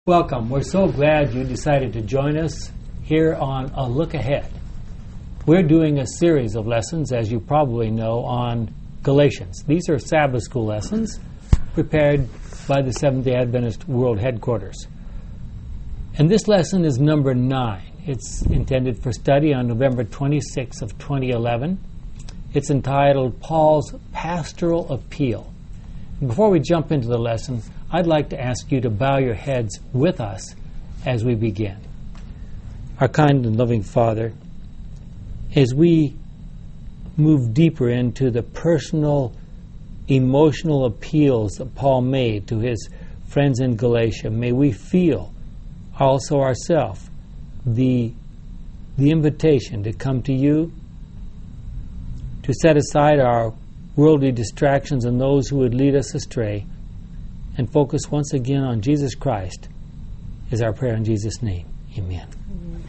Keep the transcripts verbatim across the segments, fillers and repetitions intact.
Welcome. We're so glad you decided to join us here on A Look Ahead. We're doing a series of lessons, as you probably know, on Galatians. These are Sabbath school lessons prepared by the Seventh-day Adventist World Headquarters. And this lesson is number nine. It's intended for study on November twenty-sixth of twenty eleven. It's entitled Paul's Pastoral Appeal. And before we jump into the lesson, I'd like to ask you to bow your heads with us as we begin. Our kind and loving Father, as we move deeper into the personal, emotional appeals that Paul made to his friends in Galatia, may we feel also ourselves the, the invitation to come to you, to set aside our worldly distractions and those who would lead us astray, and focus once again on Jesus Christ is our prayer in Jesus' name. Amen. Amen.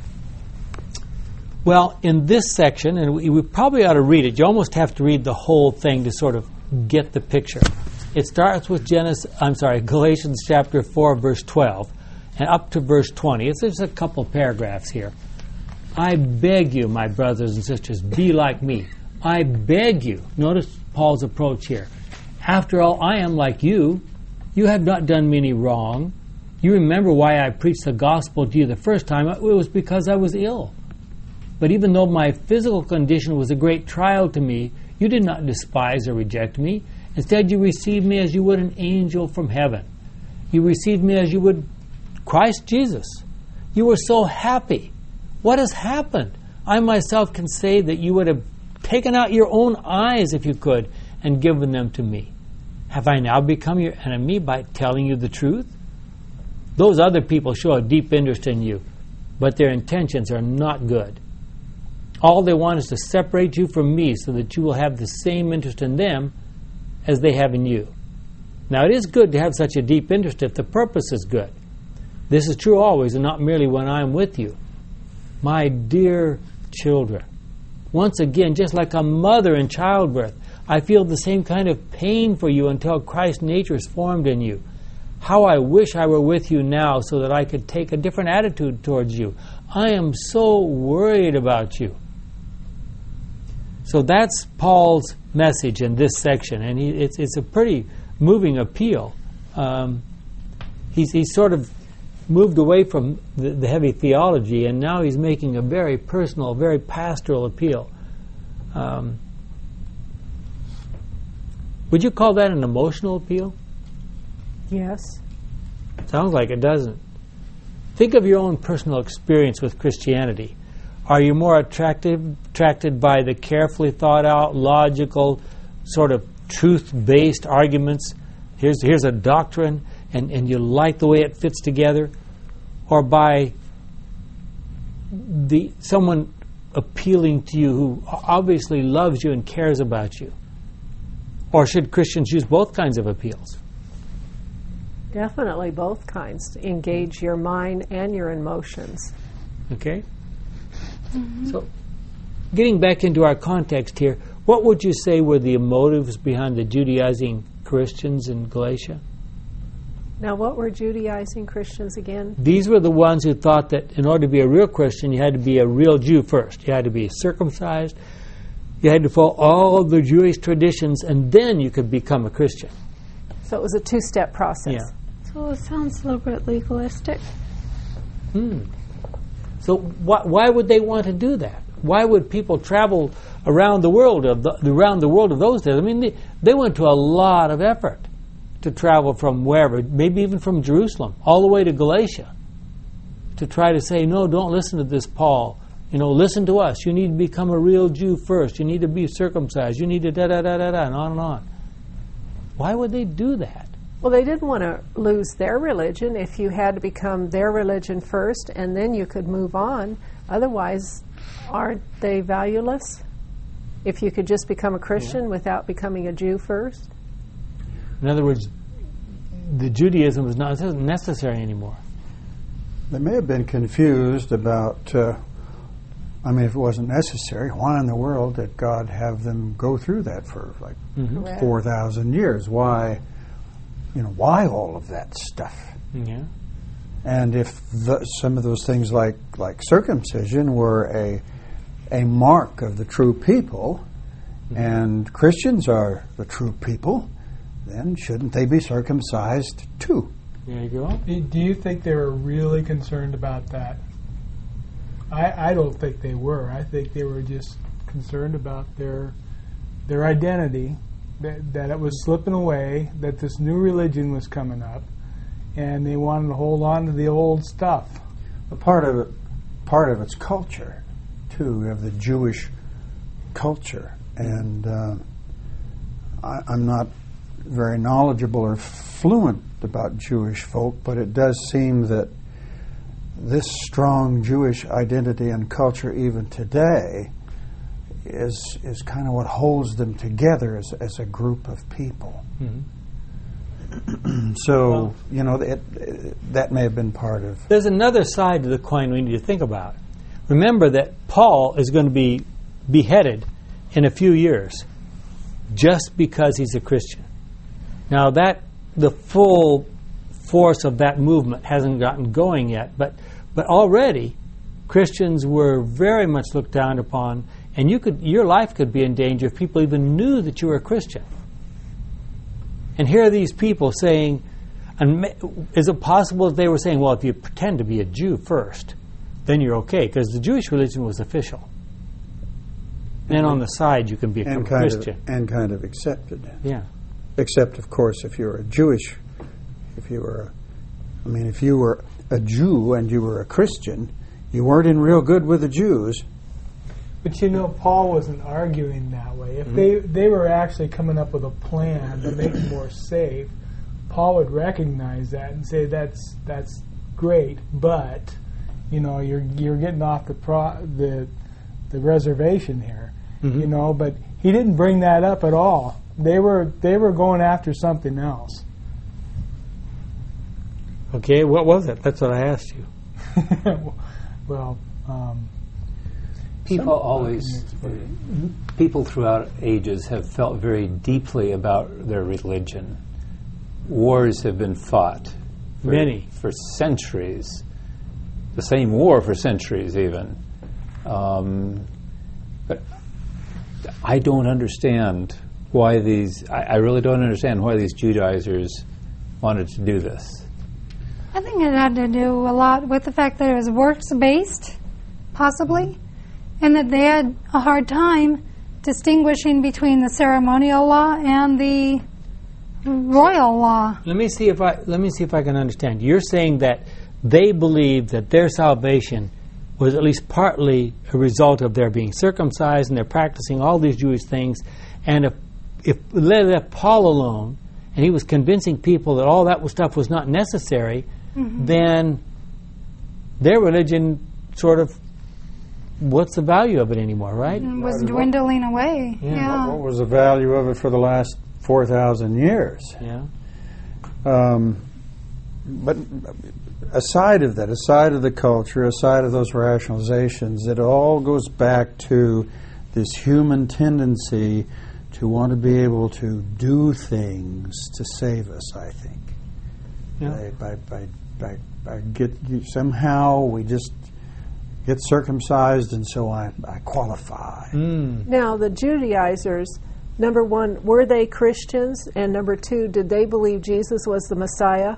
Well, in this section, and we, we probably ought to read it, you almost have to read the whole thing to sort of get the picture. It starts with Genesis, I'm sorry, Galatians chapter four, verse twelve, and up to verse twenty. It's just a couple paragraphs here. I beg you, my brothers and sisters, be like me. I beg you. Notice Paul's approach here. After all, I am like you. You have not done me any wrong. You remember why I preached the gospel to you the first time. It was because I was ill. But even though my physical condition was a great trial to me, you did not despise or reject me. Instead, you received me as you would an angel from heaven. You received me as you would Christ Jesus. You were so happy. What has happened? I myself can say that you would have taken out your own eyes, if you could, and given them to me. Have I now become your enemy by telling you the truth? Those other people show a deep interest in you, but their intentions are not good. All they want is to separate you from me so that you will have the same interest in them as they have in you. Now, it is good to have such a deep interest if the purpose is good. This is true always and not merely when I am with you. My dear children, once again, just like a mother in childbirth, I feel the same kind of pain for you until Christ's nature is formed in you. How I wish I were with you now so that I could take a different attitude towards you. I am so worried about you. So that's Paul's message in this section, and he, it's, it's a pretty moving appeal. Um, he's, he's sort of moved away from the, the heavy theology, and now he's making a very personal, very pastoral appeal. Um, Would you call that an emotional appeal? Yes. Sounds like it, doesn't. Think of your own personal experience with Christianity. Are you more attracted, attracted by the carefully thought out, logical, sort of truth-based arguments? Here's, here's a doctrine, and, and you like the way it fits together? Or by the someone appealing to you who obviously loves you and cares about you? Or should Christians use both kinds of appeals? Definitely both kinds to engage your mind and your emotions. Okay? Mm-hmm. So, getting back into our context here, what would you say were the motives behind the Judaizing Christians in Galatia? Now, what were Judaizing Christians again? These were the ones who thought that in order to be a real Christian, you had to be a real Jew first. You had to be circumcised. You had to follow all of the Jewish traditions, and then you could become a Christian. So it was a two-step process. Yeah. So it sounds a little bit legalistic. Hmm. So wh- why would they want to do that? Why would people travel around the world of the, around the world of those days? I mean, they, they went to a lot of effort to travel from wherever, maybe even from Jerusalem, all the way to Galatia, to try to say, no, don't listen to this Paul. You know, listen to us. You need to become a real Jew first. You need to be circumcised. You need to da-da-da-da-da, and on and on. Why would they do that? Well, they didn't want to lose their religion. If you had to become their religion first, and then you could move on. Otherwise, aren't they valueless? If you could just become a Christian yeah. without becoming a Jew first? In other words, the Judaism was not necessary anymore. They may have been confused about... Uh, I mean, if it wasn't necessary, why in the world did God have them go through that for like mm-hmm. four thousand years? Why, you know, why all of that stuff? Yeah. And if the, some of those things like, like circumcision were a, a mark of the true people, mm-hmm. and Christians are the true people, then shouldn't they be circumcised too? There you go. Do you think they were really concerned about that? I, I don't think they were. I think they were just concerned about their their identity, that, that it was slipping away, that this new religion was coming up, and they wanted to hold on to the old stuff. A part of it, part of its culture, too, of the Jewish culture, and uh, I, I'm not very knowledgeable or fluent about Jewish folk, but it does seem that this strong Jewish identity and culture even today is is kind of what holds them together as, as a group of people. Mm-hmm. So, well, you know, it, it, that may have been part of... There's another side to the coin we need to think about. Remember that Paul is going to be beheaded in a few years just because he's a Christian. Now, that the full force of that movement hasn't gotten going yet, but but already Christians were very much looked down upon, and you could your life could be in danger if people even knew that you were a Christian. And here are these people saying, and is it possible that they were saying, well, if you pretend to be a Jew first, then you're okay, because the Jewish religion was official. Then on the side you can be a and kind Christian. Of, and kind of accepted. Yeah. Except, of course, if you were a Jewish, if you were, a, I mean, if you were a Jew and you were a Christian, you weren't in real good with the Jews. But you know, Paul wasn't arguing that way. If mm-hmm. they, they were actually coming up with a plan to make it more safe, Paul would recognize that and say, that's that's great, but you know, you're you're getting off the pro, the the reservation here. Mm-hmm. You know, but he didn't bring that up at all. They were they were going after something else. Okay, what was it? That's what I asked you. well, um, people always, people throughout ages have felt very deeply about their religion. Wars have been fought. For, Many. For centuries. The same war for centuries, even. Um, but I don't understand why these, I, I really don't understand why these Judaizers wanted to do this. I think it had to do a lot with the fact that it was works-based, possibly, and that they had a hard time distinguishing between the ceremonial law and the royal law. Let me see if I let me see if I can understand. You're saying that they believed that their salvation was at least partly a result of their being circumcised and they're practicing all these Jewish things, and if if they left Paul alone and he was convincing people that all that stuff was not necessary, mm-hmm. then their religion sort of, what's the value of it anymore, right? It was dwindling away. Yeah. yeah. What was the value of it for the last four thousand years? Yeah. Um, but aside of that, aside of the culture, aside of those rationalizations, it all goes back to this human tendency to want to be able to do things to save us, I think. Yeah. By, by, by, by get, somehow we just get circumcised and so I, I qualify. Mm. Now, the Judaizers, number one, were they Christians? And number two, did they believe Jesus was the Messiah?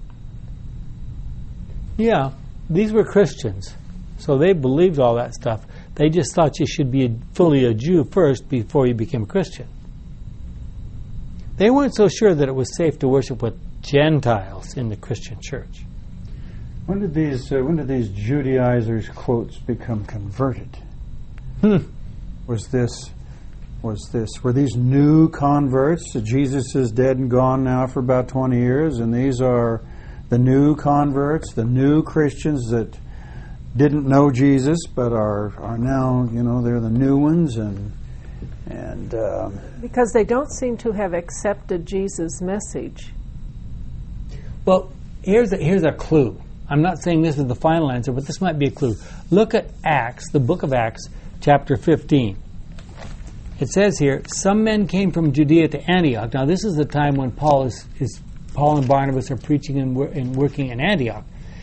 Yeah, these were Christians, so they believed all that stuff. They just thought you should be a, fully a Jew first before you became a Christian. They weren't so sure that it was safe to worship with Gentiles in the Christian church. When did these uh, when did these Judaizers quotes become converted? Hmm. Was this was this were these new converts? Jesus is dead and gone now for about twenty years, and these are the new converts, the new Christians that didn't know Jesus but are are now, you know, they're the new ones, and and um, because they don't seem to have accepted Jesus' message. Well, here's a, here's a clue. I'm not saying this is the final answer, but this might be a clue. Look at Acts, the book of Acts, chapter fifteen. It says here, some men came from Judea to Antioch. Now, this is the time when Paul is, is Paul and Barnabas are preaching and, wor- and working in Antioch.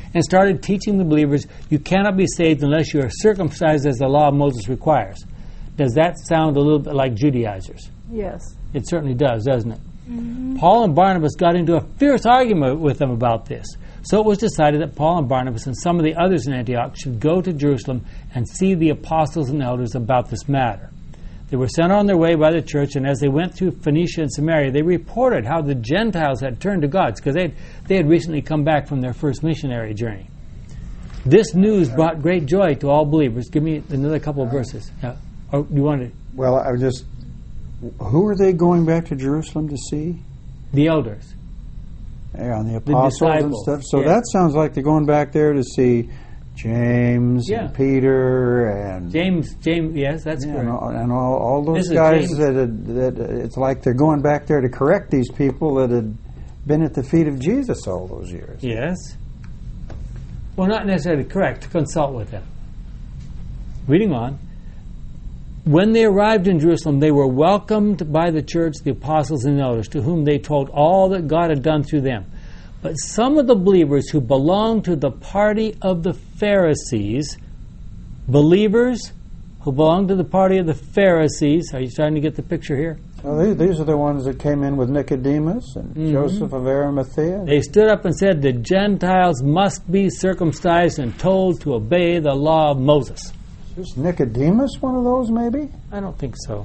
and started teaching the believers, you cannot be saved unless you are circumcised as the law of Moses requires. Does that sound a little bit like Judaizers? Yes. It certainly does, doesn't it? Mm-hmm. Paul and Barnabas got into a fierce argument with them about this. So it was decided that Paul and Barnabas and some of the others in Antioch should go to Jerusalem and see the apostles and elders about this matter. They were sent on their way by the church, and as they went through Phoenicia and Samaria, they reported how the Gentiles had turned to God, because they they had recently come back from their first missionary journey. This news brought great joy to all believers. Give me another couple of verses. Yeah. Oh, you want to? Well, I was just. Who are they going back to Jerusalem to see? The elders. Yeah, and the apostles and disciples. stuff. So Yeah. that sounds like they're going back there to see James Yeah. and Peter and James, James, yes, that's yeah, correct. and, all, and all, all This those is guys James. that, had, that uh, it's like they're going back there to correct these people that had been at the feet of Jesus all those years. Yes. Well, not necessarily correct, to consult with them. Reading on. When they arrived in Jerusalem, they were welcomed by the church, the apostles, and the elders, to whom they told all that God had done through them. But some of the believers who belonged to the party of the Pharisees, believers who belonged to the party of the Pharisees, are you starting to get the picture here? Well, these, these are the ones that came in with Nicodemus and Mm-hmm. Joseph of Arimathea. They stood up and said, the Gentiles must be circumcised and told to obey the law of Moses. Is Nicodemus one of those, maybe? I don't think so.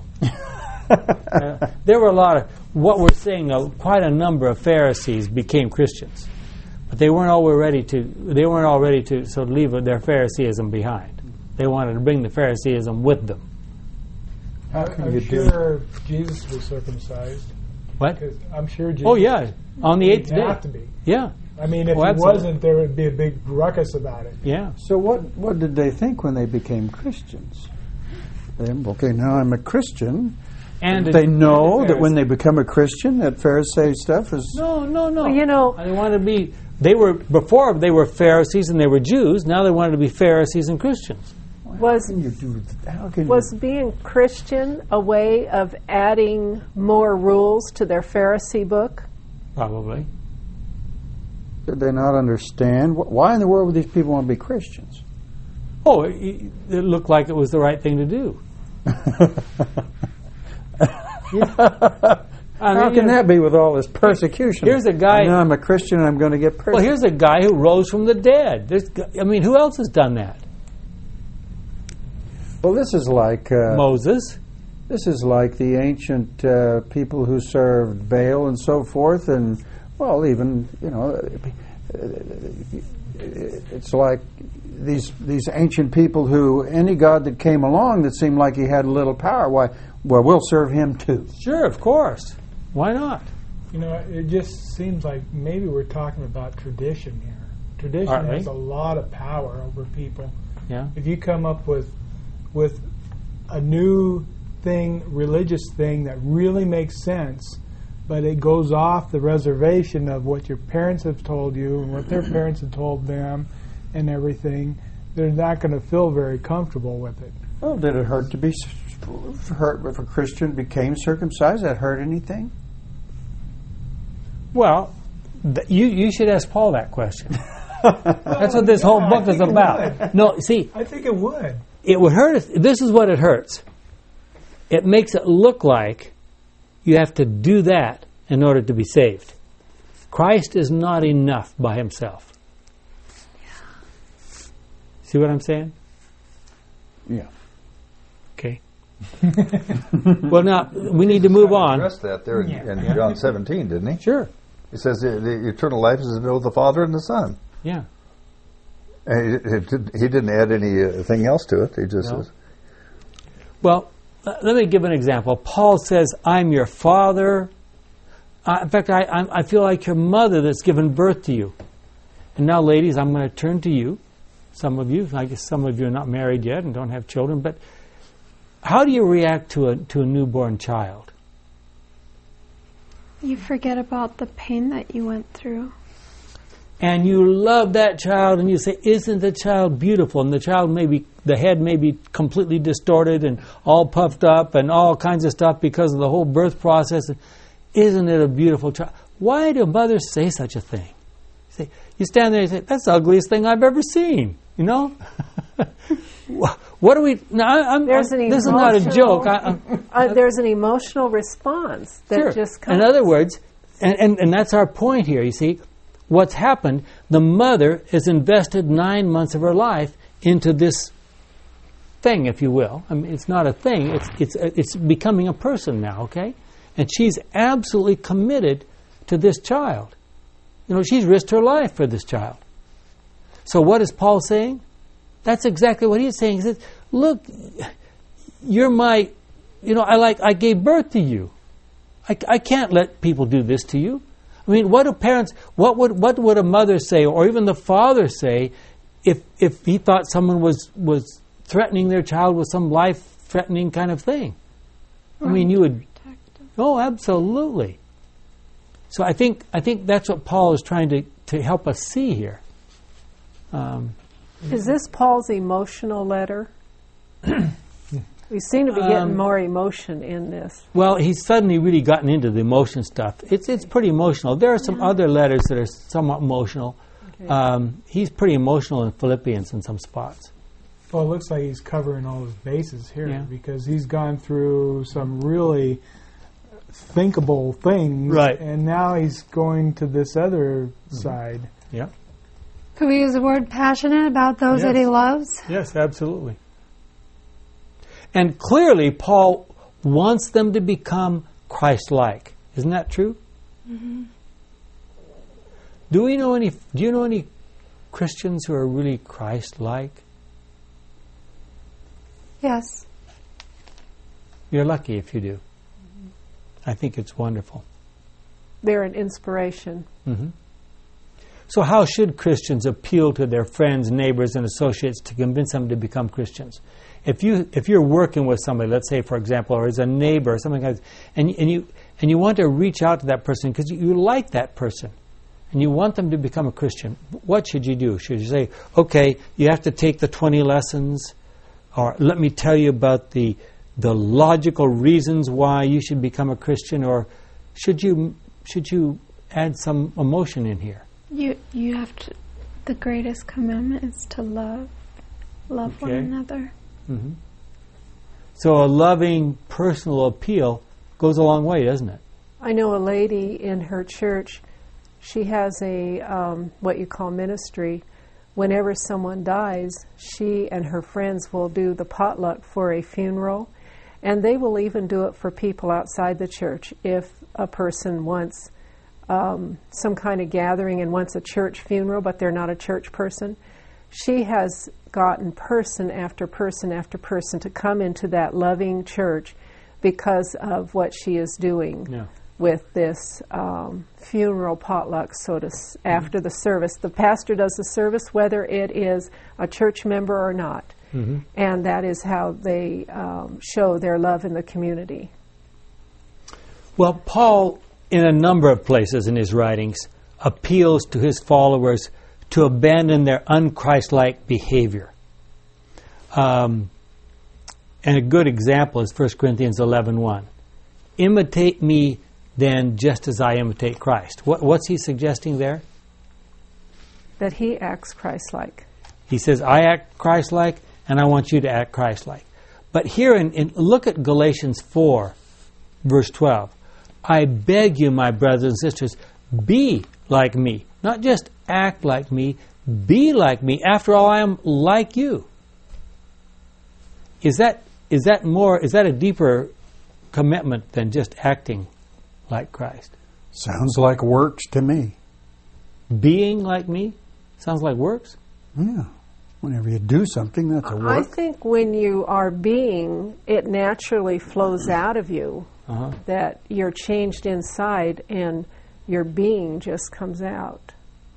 uh, there were a lot of, what we're saying, uh, quite a number of Pharisees became Christians. But they weren't all ready to, they weren't all ready to sort of leave their Phariseeism behind. They wanted to bring the Phariseeism with them. How can I'm you sure Jesus was circumcised. What? 'Cause I'm sure Jesus Oh, yeah, on the eighth would day. have to be. Yeah, I mean, if Oh, he absolutely. wasn't, there would be a big ruckus about it. yeah. So what, what did they think when they became Christians? They, okay, now I'm a Christian. And They know and that when they become a Christian, that Pharisee stuff is... No, no, no. Well, you know- they wanted to be, they were, before they were Pharisees and they were Jews, now they wanted to be Pharisees and Christians. Was How can you do that? How can was you, being Christian a way of adding more rules to their Pharisee book? Probably. did they not understand? Wh- Why in the world would these people want to be Christians? Oh, it, it looked like it was the right thing to do. I How mean, can you- that be with all this persecution? Here's a guy- Now I'm a Christian and I'm going to get persecuted. Well, here's a guy who rose from the dead. There's, I mean, who else has done that? Well, this is like uh, Moses. this is like the ancient uh, people who served Baal and so forth, and well, even you know, it's like these these ancient people who any god that came along that seemed like he had a little power. Why? Well, we'll serve him too. Sure, of course. Why not? You know, it just seems like maybe we're talking about tradition here. Tradition Aren't we? has a lot of power over people. Yeah. If you come up with with a new thing, religious thing that really makes sense, but it goes off the reservation of what your parents have told you and what their parents have told them and everything, they're not going to feel very comfortable with it. Well, did it hurt to be s- hurt if a Christian became circumcised? That hurt anything? Well, th- you you should ask Paul that question. That's what this whole yeah, I book is think it about. would. No, see, I think it would. it would hurt us. This is what it hurts. It makes it look like you have to do that in order to be saved. Christ is not enough by himself. See what I'm saying? Yeah. Okay. Well, now we need to move on. Addressed that there in, in John seventeen, didn't he? Sure. He says the, the eternal life is to know the Father and the Son. Yeah. And he, he, did, he didn't add anything else to it. He just No. says, Well, uh, let me give an example. Paul says, I'm your father. Uh, in fact, I, I, I feel like your mother that's given birth to you. And now, ladies, I'm going to turn to you. Some of you, I guess some of you are not married yet and don't have children, but how do you react to a, to a newborn child? You forget about the pain that you went through. And you love that child, and you say, isn't the child beautiful? And the child may be, the head may be completely distorted and all puffed up and all kinds of stuff because of the whole birth process. Isn't it a beautiful child? Why do mothers say such a thing? Say, you stand there and say, that's the ugliest thing I've ever seen. You know? What do we... No, I, I'm, There's I'm, an this is not a emotional- joke. I, I'm, Uh, there's an emotional response that Sure. just comes. In other words, and, and, and that's our point here, you see, what's happened, the mother has invested nine months of her life into this thing, if you will. I mean, it's not a thing, it's, it's, it's becoming a person now, okay? And she's absolutely committed to this child. You know, she's risked her life for this child. So what is Paul saying? That's exactly what he's saying. He says, look, you're my, you know, I like, I gave birth to you. I, I can't let people do this to you. I mean, what do parents, what would, what would a mother say, or even the father say, if, if he thought someone was, was threatening their child with some life-threatening kind of thing? I mean, you would, oh, absolutely. So I think, I think that's what Paul is trying to, to help us see here. Um, Is this Paul's emotional letter? We seem to be getting Um, more emotion in this. Well, he's suddenly really gotten into the emotion stuff. It's it's pretty emotional. There are some other letters that are somewhat emotional. Okay. Um, he's pretty emotional in Philippians in some spots. Well, it looks like he's covering all his bases here Yeah. because he's gone through some really thinkable things. Right. And now he's going to this other side. Yeah. Could we use the word passionate about those that he Yes. loves? Yes, absolutely. And clearly, Paul wants them to become Christ-like. Isn't that true? Mm-hmm. Do we know any? Do you know any Christians who are really Christ-like? Yes. You're lucky if you do. I think it's wonderful. They're an inspiration. Mm-hmm. So how should Christians appeal to their friends, neighbors, and associates to convince them to become Christians? If you if you're working with somebody, let's say for example, or as a neighbor or something like that, and and you and you want to reach out to that person because you, you like that person, and you want them to become a Christian, what should you do? Should you say, okay, you have to take the twenty lessons, or let me tell you about the the logical reasons why you should become a Christian, or should you should you add some emotion in here? You you have to. The greatest commandment is to love, love one Okay. another. Mm-hmm. So a loving, personal appeal goes a long way, doesn't it? I know a lady in her church, she has a, um, what you call ministry. Whenever someone dies, she and her friends will do the potluck for a funeral, and they will even do it for people outside the church. If a person wants um, some kind of gathering and wants a church funeral, but they're not a church person, she has gotten person after person after person to come into that loving church because of what she is doing Yeah. with this um, funeral potluck, so to s- after the service. The pastor does the service, whether it is a church member or not, Mm-hmm. and that is how they um, show their love in the community. Well, Paul, in a number of places in his writings, appeals to his followers to abandon their unchristlike behavior. Um, and a good example is First Corinthians eleven one. Imitate me then just as I imitate Christ. What, what's he suggesting there? That he acts Christ-like. He says, I act Christ-like, and I want you to act Christ-like. But here, in, in look at Galatians four, verse twelve. I beg you, my brothers and sisters, be like me. Not just act like me, be like me. After all, I am like you. Is that is that more? Is that a deeper commitment than just acting like Christ? Sounds like works to me. Being like me sounds like works. Yeah. Whenever you do something, that's a I work. think when you are being, it naturally flows out of you, Uh-huh. that you're changed inside and your being just comes out.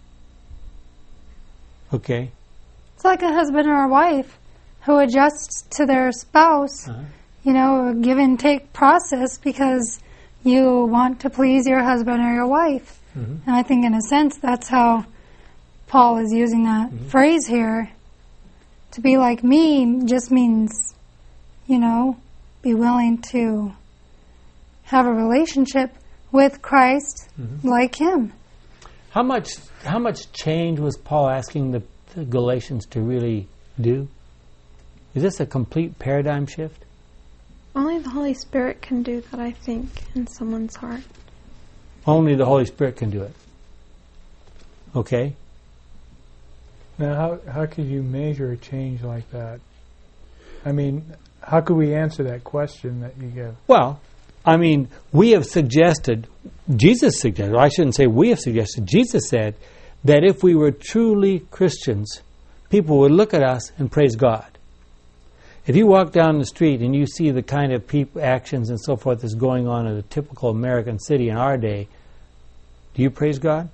Okay. It's like a husband or a wife who adjusts to their spouse, Uh-huh. you know, a give and take process because you want to please your husband or your wife. Mhm. And I think in a sense that's how Paul is using that Mhm. phrase here. To be like me just means, you know, be willing to have a relationship with Christ Mhm. like him. How much how much change was Paul asking the, the Galatians to really do? Is this a complete paradigm shift? Only the Holy Spirit can do that, I think, in someone's heart. Only the Holy Spirit can do it. Okay? Now, how how could you measure a change like that? I mean, how could we answer that question that you give? Well, I mean, we have suggested, Jesus suggested, I shouldn't say we have suggested, Jesus said that if we were truly Christians, people would look at us and praise God. If you walk down the street and you see the kind of peop- actions and so forth that's going on in a typical American city in our day, do you praise God?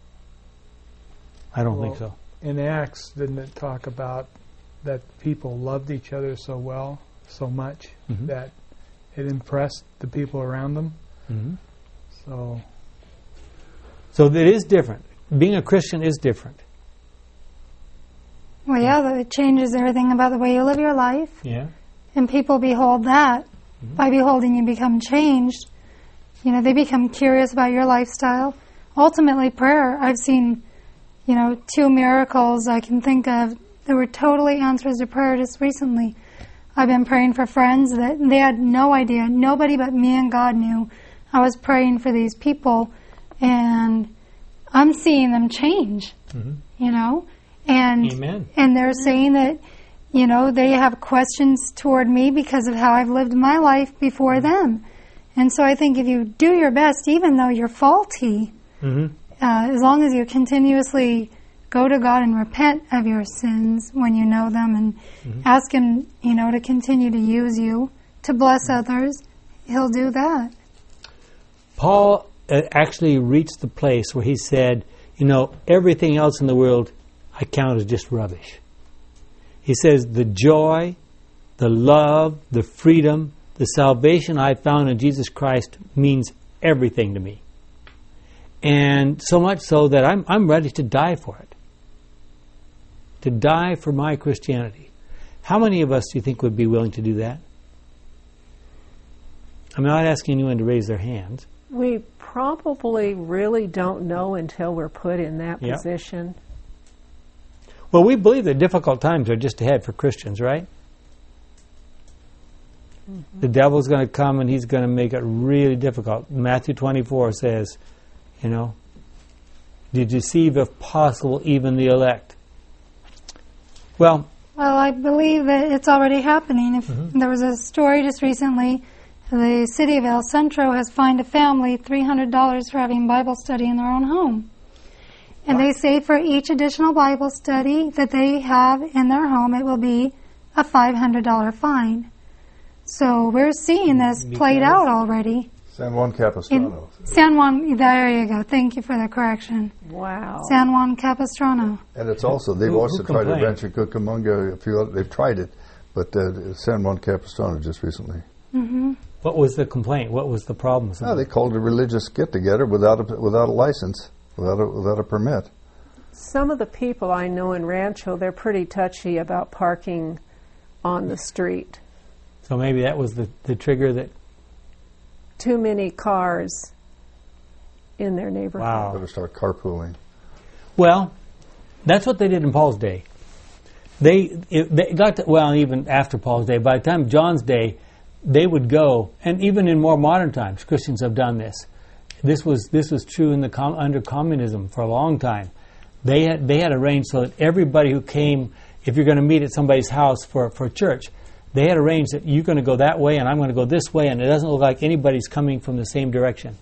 I don't Well, think so. In Acts, didn't it talk about that people loved each other so well, so much, Mhm. that it impressed the people around them? Mm-hmm. So, So it is different. Being a Christian is different. Well, yeah, that it changes everything about the way you live your life. Yeah. And people behold that. By beholding, you become changed. You know, they become curious about your lifestyle. Ultimately, prayer, I've seen, you know, two miracles I can think of that were totally answers to prayer just recently. I've been praying for friends that they had no idea. Nobody but me and God knew. I was praying for these people, and I'm seeing them change, Mm-hmm. you know? And Amen. and they're saying that, you know, they have questions toward me because of how I've lived my life before them. And so I think if you do your best, even though you're faulty, Mm-hmm. uh, as long as you continuously go to God and repent of your sins when you know them and Mm-hmm. ask Him, you know, to continue to use you to bless others, He'll do that. Paul uh, actually reached the place where he said, you know, everything else in the world I count as just rubbish. He says, the joy, the love, the freedom, the salvation I found in Jesus Christ means everything to me. And so much so that I'm I'm ready to die for it. To die for my Christianity. How many of us do you think would be willing to do that? I'm not asking anyone to raise their hands. We probably really don't know until we're put in that Yep. position. Well, we believe that difficult times are just ahead for Christians, right? Mm-hmm. The devil's going to come and he's going to make it really difficult. Matthew twenty-four says, you know, to deceive, if possible, even the elect. Well, Well, I believe that it's already happening. If Mm-hmm. there was a story just recently, the city of El Centro has fined a family three hundred dollars for having Bible study in their own home. And they say for each additional Bible study that they have in their home, it will be a five hundred dollars fine. So we're seeing this played out already. San Juan In Capistrano. San Juan, there you go. Thank you for the correction. Wow. San Juan Capistrano. And it's also, they've Who- also who tried it, complained? Rancho Cucamonga, a few other, they've tried it, but uh, San Juan Capistrano just recently. Mm-hmm. what was the complaint? What was the problem? No, they called it a religious get-together without a, without a license, without a, without a permit. Some of the people I know in Rancho, they're pretty touchy about parking on the street. So maybe that was the, the trigger that, Too many cars in their neighborhood. wow. Better start carpooling. Well, that's what they did in Paul's day. They, it, they got to, well, even after Paul's day, by the time John's day, they would go, and even in more modern times, Christians have done this. This was this was true in the com, under communism for a long time. They had they had arranged so that everybody who came, if you're going to meet at somebody's house for for church, they had arranged that you're going to go that way and I'm going to go this way, and it doesn't look like anybody's coming from the same direction.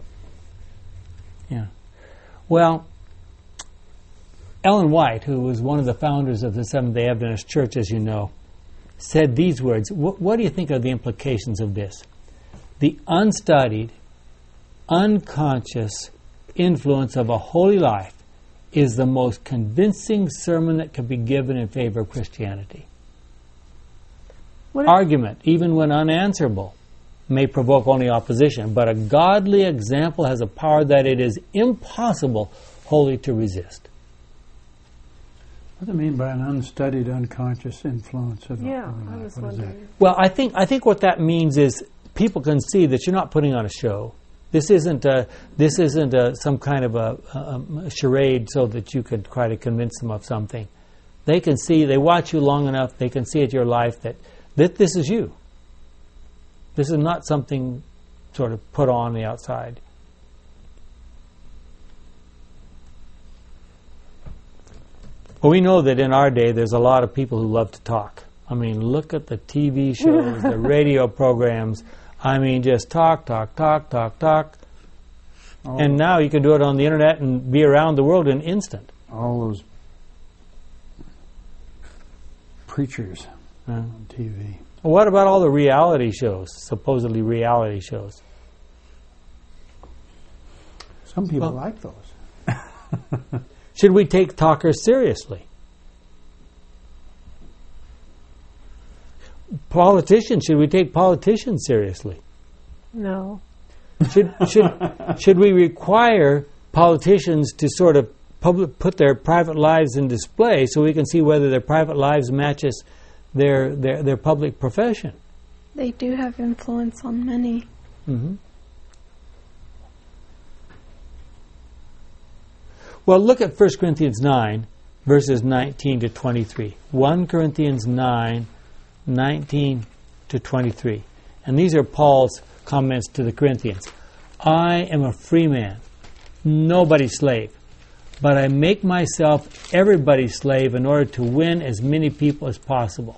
Yeah. Well, Ellen White, who was one of the founders of the Seventh-day Adventist Church, as you know, said these words. What, what do you think are the implications of this? The unstudied, unconscious influence of a holy life is the most convincing sermon that can be given in favor of Christianity. What Argument, even when unanswerable, may provoke only opposition, but a godly example has a power that it is impossible wholly to resist. What do you mean by an unstudied, unconscious influence of Yeah, of I life? was What is that? wondering. Well, I think I think what that means is people can see that you're not putting on a show, This isn't a, this isn't a, some kind of a, a, a charade so that you could try to convince them of something. They can see, they watch you long enough, they can see at your life that, that this is you. This is not something sort of put on the outside. Well, we know that in our day there's a lot of people who love to talk. I mean, look at the T V shows, the radio programs. I mean, just talk, talk, talk, talk, talk. All and now you can do it on the internet and be around the world in an instant. all those preachers Yeah. on T V. Well, what about all the reality shows, supposedly reality shows? Some people Well- like those. Should we take talkers seriously? Politicians, should we take politicians seriously? No. Should should should we require politicians to sort of public, put their private lives in display so we can see whether their private lives matches their their, their public profession? They do have influence on many. Mm-hmm. Well, look at First Corinthians nine, verses nineteen to twenty-three. First Corinthians nine, nineteen to twenty-three. And these are Paul's comments to the Corinthians. I am a free man, nobody's slave, but I make myself everybody's slave in order to win as many people as possible.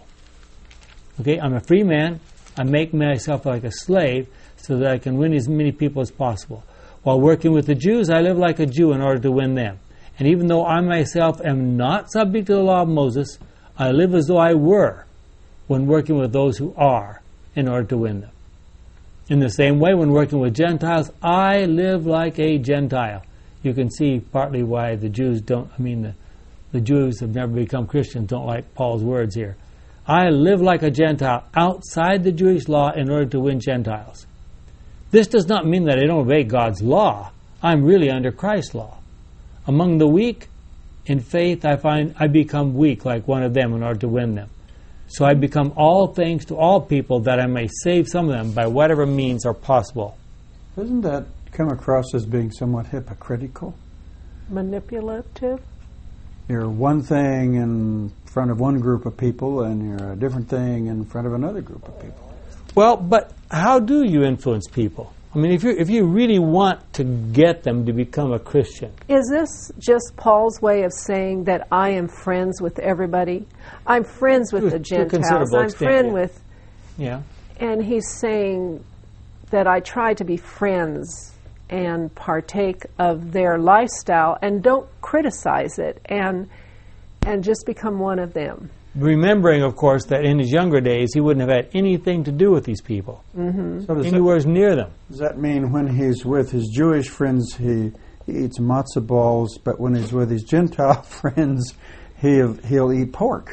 Okay, I'm a free man, I make myself like a slave so that I can win as many people as possible. While working with the Jews, I live like a Jew in order to win them. And even though I myself am not subject to the law of Moses, I live as though I were when working with those who are in order to win them. In the same way, when working with Gentiles, I live like a Gentile. You can see partly why the Jews don't, I mean, the, the Jews have never become Christians, don't like Paul's words here. I live like a Gentile outside the Jewish law in order to win Gentiles. This does not mean that I don't obey God's law. I'm really under Christ's law. Among the weak, in faith, I find I become weak like one of them in order to win them. So I become all things to all people that I may save some of them by whatever means are possible. Doesn't that come across as being somewhat hypocritical? Manipulative? You're one thing in front of one group of people, and you're a different thing in front of another group of people. Well, but how do you influence people? I mean, if you if you really want to get them to become a Christian. Is this just Paul's way of saying that I am friends with everybody? I'm friends with To- the to a Gentiles. considerable I'm extent, friend yeah. with, Yeah. and he's saying that I try to be friends and partake of their lifestyle and don't criticize it and and just become one of them. Remembering, of course, that in his younger days he wouldn't have had anything to do with these people, Mm-hmm. So does that, anywhere near them. does that mean when he's with his Jewish friends, he, he eats matzo balls, but when he's with his Gentile friends, he'll, he'll eat pork?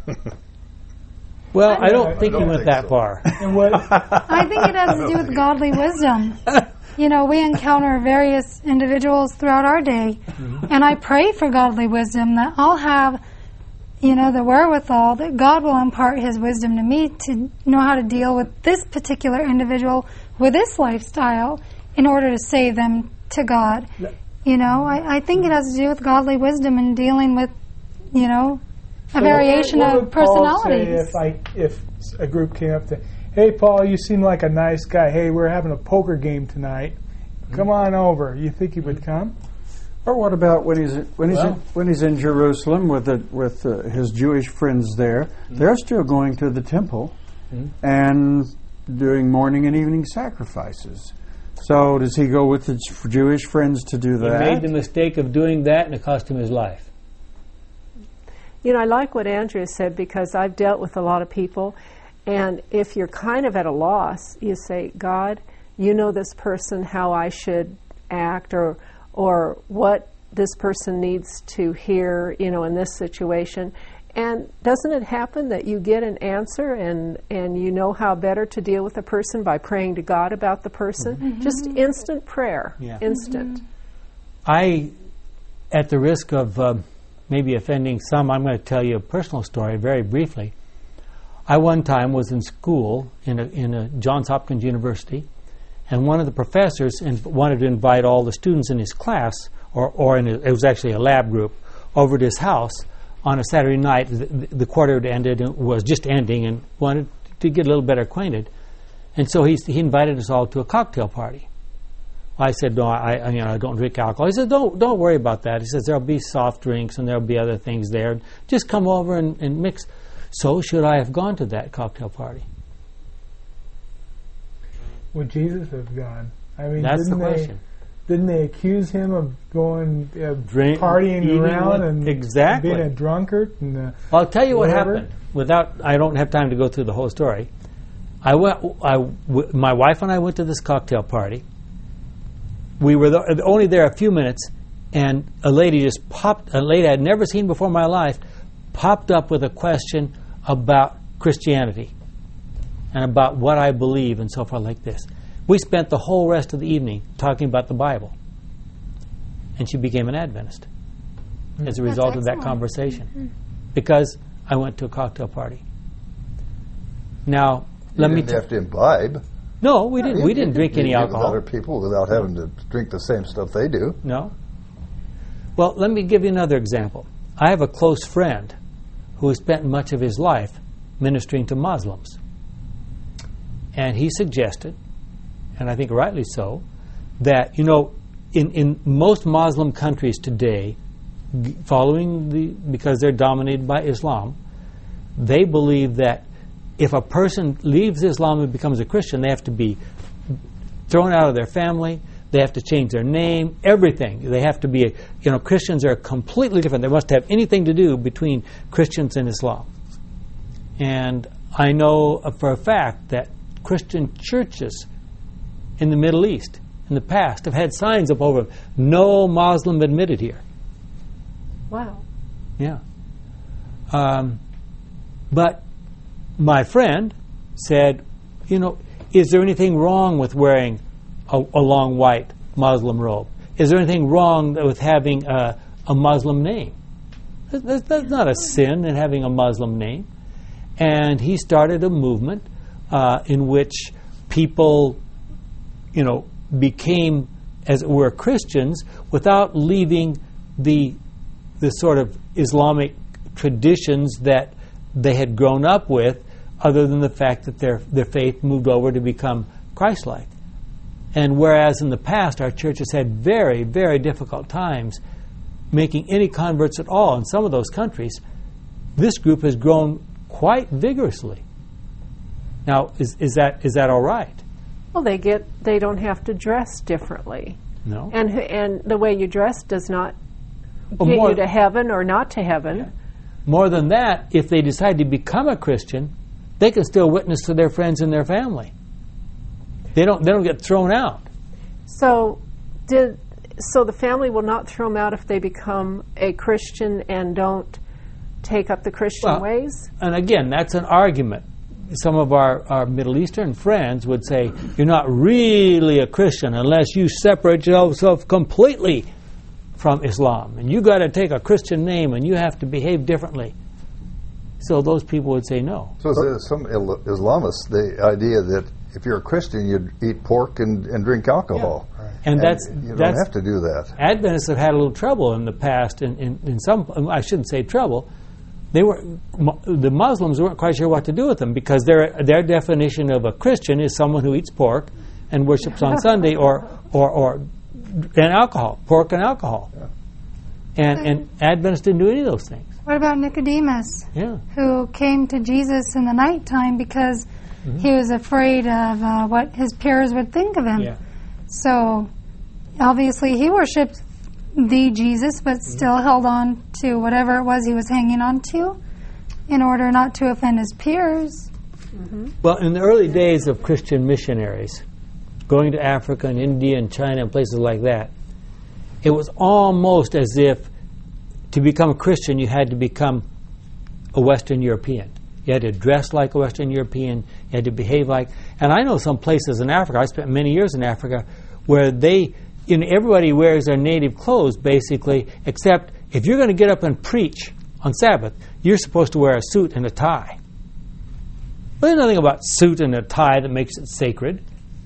Well, I don't I think he don't went think that so. far. And what? I think it has to do with godly wisdom. You know, we encounter various individuals throughout our day, and I pray for godly wisdom that I'll have, you know, the wherewithal, that God will impart His wisdom to me to know how to deal with this particular individual with this lifestyle in order to save them to God. You know, I, I think it has to do with godly wisdom in dealing with, you know, a variation what of would Paul say personalities. if I if a group came up to, hey Paul, you seem like a nice guy. Hey, we're having a poker game tonight. Come on over. You think he would come? Or what about when he's when he's Well- in, when he's in Jerusalem with the, with uh, his Jewish friends there? They're still going to the temple and doing morning and evening sacrifices. So does he go with his Jewish friends to do He that? made the mistake of doing that, and it cost him his life. You know, I like what Andrea said because I've dealt with a lot of people, and if you're kind of at a loss, you say, God, you know this person, how I should act, or or what this person needs to hear, you know, in this situation. And doesn't it happen that you get an answer and, and you know how better to deal with a person by praying to God about the person? Just instant prayer. Yeah. Instant. I, at the risk of uh, maybe offending some, I'm going to tell you a personal story very briefly. I one time was in school in a, in a Johns Hopkins University, And one of the professors in, wanted to invite all the students in his class, or, or in a, it was actually a lab group, over to his house on a Saturday night. The, the quarter had ended and was just ending, and wanted to get a little better acquainted. And so he, he invited us all to a cocktail party. I said, no, I, I, you know, I don't drink alcohol. He said, don't, don't worry about that. He says, there'll be soft drinks and there'll be other things there. Just come over and, and mix. So should I have gone to that cocktail party? Would Jesus have gone? I mean, That's didn't the they, question. Didn't they accuse him of going, uh, Drink, partying eating around with- and exactly. being a drunkard? And, uh, I'll tell you whatever? what happened. Without, I don't have time to go through the whole story. I went. I, w- my wife and I went to this cocktail party. We were the, only there a few minutes, and a lady just popped. A lady I'd never seen before in my life popped up with a question about Christianity and about what I believe and so forth like this. We spent the whole rest of the evening talking about the Bible, and she became an Adventist as a result of that excellent. conversation, because I went to a cocktail party. Now, let you me. didn't T- have to imbibe. no, we didn't. You- We you didn't could drink be any with alcohol. other people without having to drink the same stuff they do. No. Well, let me give you another example. I have a close friend who has spent much of his life ministering to Muslims. And he suggested, and I think rightly so, that, you know, in, in most Muslim countries today, g- following the, because they're dominated by Islam, they believe that if a person leaves Islam and becomes a Christian, they have to be thrown out of their family. They have to change their name, everything. They have to be, you know, Christians are completely different. They must have anything to do between Christians and Islam. And I know for a fact that Christian churches in the Middle East in the past have had signs up over them, no Muslim admitted here. Wow. Yeah. Um, but my friend said, you know, is there anything wrong with wearing a, a long white Muslim robe? Is there anything wrong with having a, a Muslim name? That's, that's not a sin in having a Muslim name. And he started a movement uh, in which people, you know, became, as it were, Christians without leaving the the sort of Islamic traditions that they had grown up with, other than the fact that their their faith moved over to become Christ-like. And whereas in the past our churches had very, very difficult times making any converts at all in some of those countries, this group has grown quite vigorously. Now, is, is that is that all right? Well, they get they don't have to dress differently, No. and who- and the way you dress does not Well, get more- you to heaven or not to heaven. More than that, if they decide to become a Christian, they can still witness to their friends and their family. They don't they don't get thrown out. So, did so the family will not throw them out if they become a Christian and don't take up the Christian Well, ways? And again, that's an argument. Some of our, our Middle Eastern friends would say, you're not really a Christian unless you separate yourself completely from Islam. And you got to take a Christian name and you have to behave differently. So those people would say no. So there's some Il- Islamists, the idea that if you're a Christian, you'd eat pork and, and drink alcohol. Yeah. And that's you don't that's have to do that. Adventists have had a little trouble in the past. In, in, in some, I shouldn't say trouble. They were the Muslims weren't quite sure what to do with them, because their their definition of a Christian is someone who eats pork and worships on Sunday, or or or and alcohol, pork and alcohol. Yeah. And and Adventists didn't do any of those things. What about Nicodemus, Yeah. who came to Jesus in the nighttime because mm-hmm. he was afraid of uh, what his peers would think of him? Yeah. So obviously he worshipped the Jesus, but still held on to whatever it was he was hanging on to in order not to offend his peers. Mm-hmm. Well, in the early days of Christian missionaries, going to Africa and India and China and places like that, it was almost as if to become a Christian you had to become a Western European. You had to dress like a Western European. You had to behave like... And I know some places in Africa, I spent many years in Africa, where they... You know, everybody wears their native clothes, basically, except if you're going to get up and preach on Sabbath, you're supposed to wear a suit and a tie. But there's nothing about suit and a tie that makes it sacred.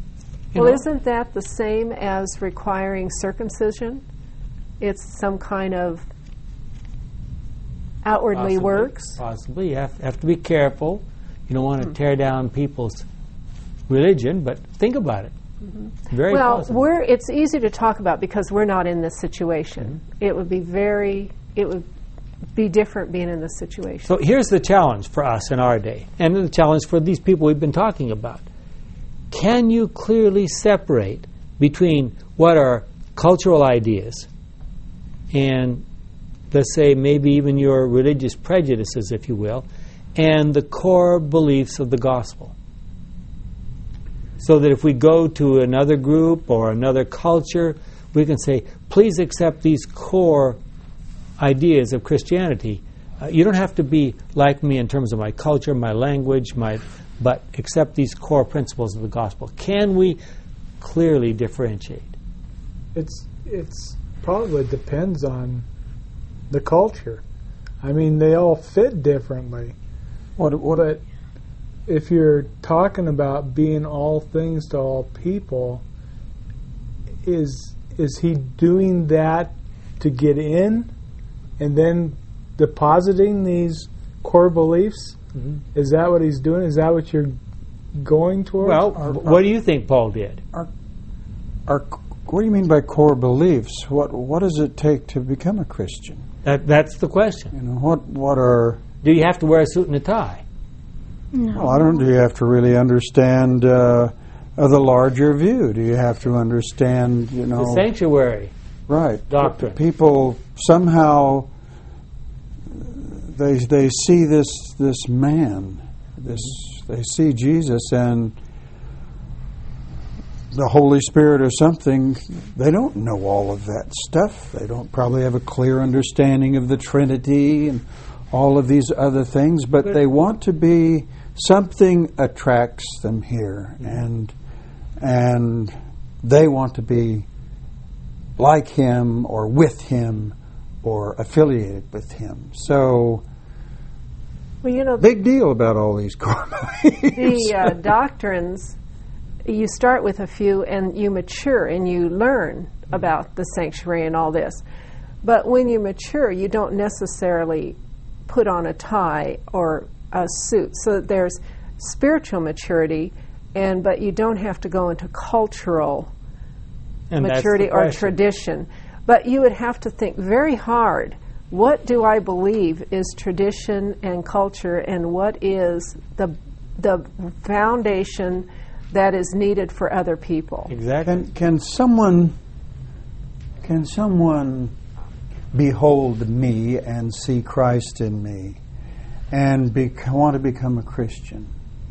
You Well, know? isn't that the same as requiring circumcision? It's some kind of outwardly Possibly, works. Possibly. You have, have to be careful. You don't want to tear down people's religion, but think about it. Mm-hmm. Very Well, possible. we're, it's easy to talk about because we're not in this situation. Mm-hmm. It would be very, it would be different being in this situation. So here's the challenge for us in our day, and the challenge for these people we've been talking about. Can you clearly separate between what are cultural ideas and, let's say, maybe even your religious prejudices, if you will, and the core beliefs of the gospel? So that if we go to another group or another culture, we can say, please accept these core ideas of Christianity. Uh, you don't have to be like me in terms of my culture, my language, my, but accept these core principles of the gospel. Can we clearly differentiate? It's it's probably depends on the culture. I mean, they all fit differently. What, what, But if you're talking about being all things to all people, is is he doing that to get in and then depositing these core beliefs? Mm-hmm. Is that what he's doing? Is that what you're going towards? Well, Are- what do you think Paul did? are, what do you mean by core beliefs? What what does it take to become a Christian? That, that's the question. You know, what what are Do you have to wear a suit and a tie? No. Well, I don't. Do you have to really understand uh, uh, the larger view? Do you have to understand, you know, The sanctuary right? doctrine. People somehow they they see this this man, this they see Jesus and the Holy Spirit or something. They don't know all of that stuff. They don't probably have a clear understanding of the Trinity and all of these other things, but, But- they want to be. Something attracts them here, and and they want to be like him or with him or affiliated with him. So, Well, you know, big deal about all these core beliefs. the uh, doctrines, you start with a few and you mature and you learn about the sanctuary and all this. But when you mature, you don't necessarily put on a tie or a suit. So there's spiritual maturity, and but you don't have to go into cultural And that's maturity the or question. tradition. But you would have to think very hard. What do I believe is tradition and culture, and what is the the foundation that is needed for other people? Exactly. Can can someone can someone behold me and see Christ in me, and bec- want to become a Christian,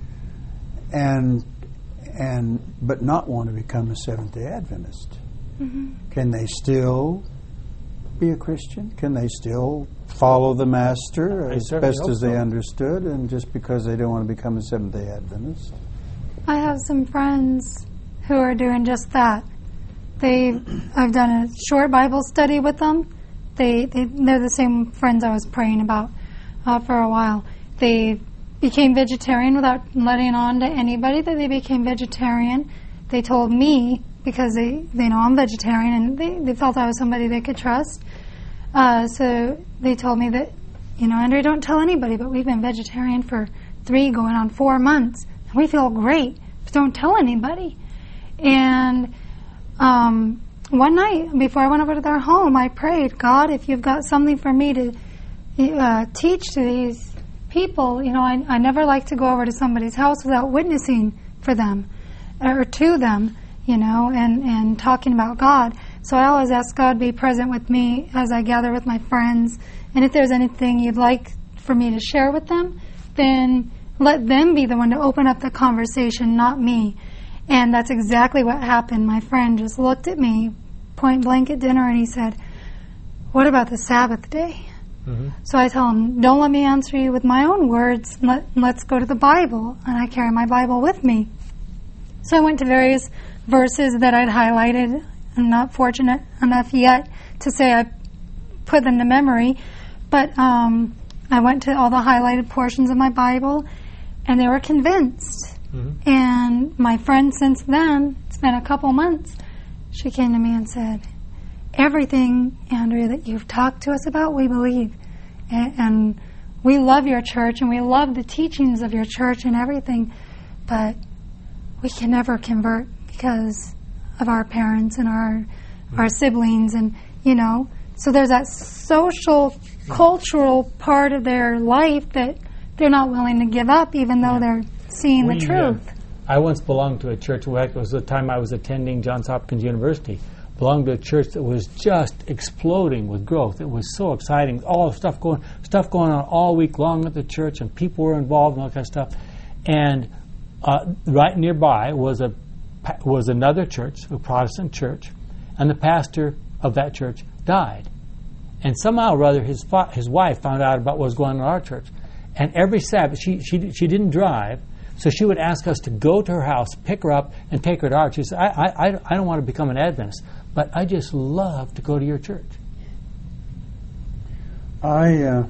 and and but not want to become a Seventh-day Adventist? Mm-hmm. Can they still be a Christian? Can they still follow the Master I as certainly best hope as they so. understood, and just because they don't want to become a Seventh-day Adventist? I have some friends who are doing just that. They, I've done a short Bible study with them. They, they they're the same friends I was praying about uh, for a while. They became vegetarian without letting on to anybody that they became vegetarian. They told me, because they, they know I'm vegetarian, and they, they felt I was somebody they could trust. Uh, so they told me that, you know, Andrea, don't tell anybody, but we've been vegetarian for three, going on four months. And we feel great. But don't tell anybody. And um, one night, before I went over to their home, I prayed, God, if you've got something for me to uh, teach to these people, you know, I, I never like to go over to somebody's house without witnessing for them, or to them, you know, and, and talking about God. So I always ask God to be present with me as I gather with my friends. And if there's anything you'd like for me to share with them, then let them be the one to open up the conversation, not me. And that's exactly what happened. My friend just looked at me point blank at dinner and he said, what about the Sabbath day? Mm-hmm. So I tell him, don't let me answer you with my own words. Let, let's go to the Bible. And I carry my Bible with me. So I went to various verses that I'd highlighted. I'm not fortunate enough yet to say I put them to memory. But um, I went to all the highlighted portions of my Bible, and they were convinced. Mm-hmm. And my friend since then, it's been a couple months, she came to me and said, everything, Andrea, that you've talked to us about, we believe. And, and we love your church, and we love the teachings of your church and everything, but we can never convert because of our parents and our our siblings, and, you know, so there's that social, cultural part of their life that they're not willing to give up, even though they're seeing We, the truth. Uh, I once belonged to a church. Well, it was the time I was attending Johns Hopkins University. Belonged to a church that was just exploding with growth. It was so exciting. All stuff going, stuff going on all week long at the church, and people were involved and all that kind of stuff. And uh, right nearby was a was another church, a Protestant church, and the pastor of that church died. And somehow or other, his fa- his wife found out about what was going on in our church. And every Sabbath, she she she didn't drive. So she would ask us to go to her house, pick her up, and take her to ours. She said, I, I, I don't want to become an Adventist, but I just love to go to your church. I, uh,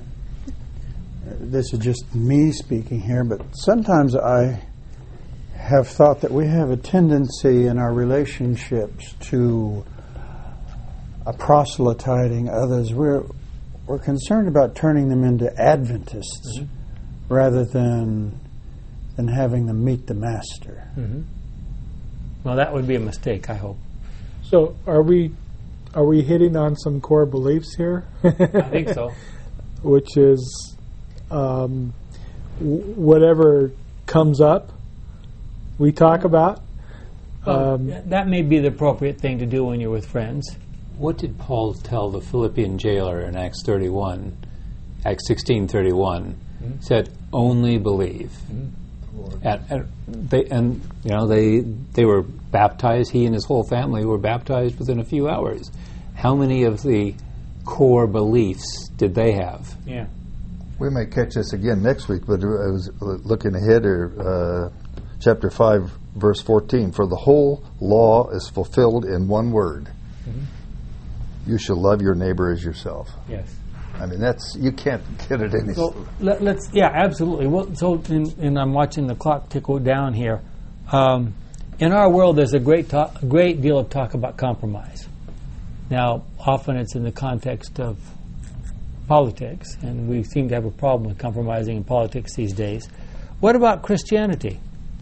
this is just me speaking here, but sometimes I have thought that we have a tendency in our relationships to uh, proselytizing others. We're, we're concerned about turning them into Adventists mm-hmm. rather than... and having them meet the Master. Mm-hmm. Well, that would be a mistake, I hope. So, are we are we hitting on some core beliefs here? I think so. Which is um, w- whatever comes up, we talk about. Well, Um, that may be the appropriate thing to do when you're with friends. What did Paul tell the Philippian jailer in Acts thirty-one, Acts sixteen thirty-one? Mm-hmm. Said, only believe. Mm-hmm. And, and they and you know they they were baptized. He and his whole family were baptized within a few hours. How many of the core beliefs did they have? Yeah, we may catch this again next week. But I was looking ahead, or uh, chapter five, verse fourteen. For the whole law is fulfilled in one word: mm-hmm. you shall love your neighbor as yourself. Yes. I mean, that's, you can't get it any. So let, let's, yeah, absolutely. Well, so, in, and I'm watching the clock tick down here. Um, in our world, there's a great talk, great deal of talk about compromise. Now, often it's in the context of politics, and we seem to have a problem with compromising in politics these days. What about Christianity?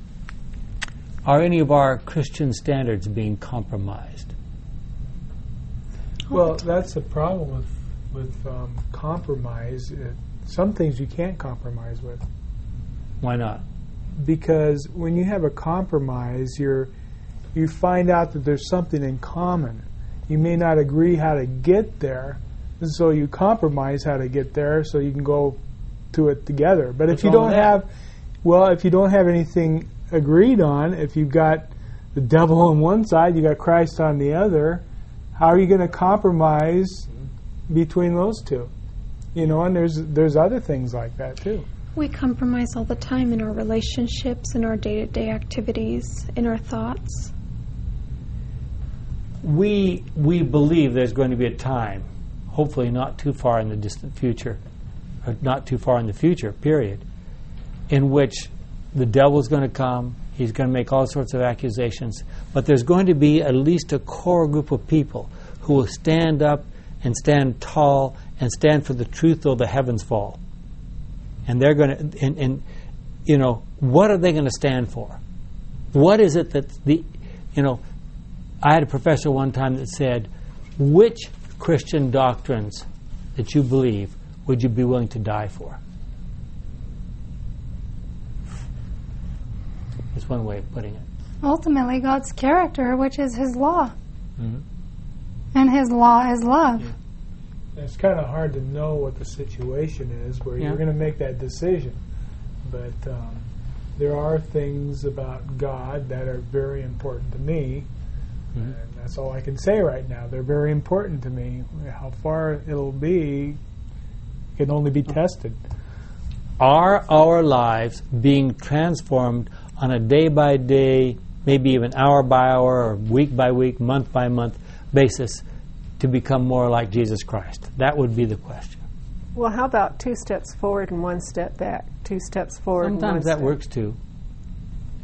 Are any of our Christian standards being compromised? well, that's the problem with with um, compromise. It, some things you can't compromise with. Why not? Because when you have a compromise, you're you find out that there's something in common. You may not agree how to get there, and so you compromise how to get there so you can go to it together. But What's if you wrong don't with that? have, well, if you don't have anything agreed on, if you've got the devil on one side, you got Christ on the other, how are you going to compromise between those two? You know, and there's there's other things like that too. We compromise all the time in our relationships, in our day-to-day activities, in our thoughts. We we believe there's going to be a time, hopefully not too far in the distant future, or not too far in the future, period, in which the devil's going to come, he's going to make all sorts of accusations, but there's going to be at least a core group of people who will stand up and stand tall and stand for the truth though the heavens fall. And they're going to, and, and you know, what are they going to stand for? What is it that the, you know, I had a professor one time that said, which Christian doctrines that you believe would you be willing to die for? That's one way of putting it. Ultimately, God's character, which is His law. Mm-hmm. And His law is love. Yeah. It's kind of hard to know what the situation is where Yeah. you're going to make that decision. But um, there are things about God that are very important to me. Mm-hmm. And that's all I can say right now. They're very important to me. How far it'll be can only be tested. Are our lives being transformed on a day-by-day, maybe even hour-by-hour, or week-by-week, month-by-month basis to become more like Jesus Christ? That would be the question. Well, how about two steps forward and one step back? Two steps forward and one Sometimes that step. works too.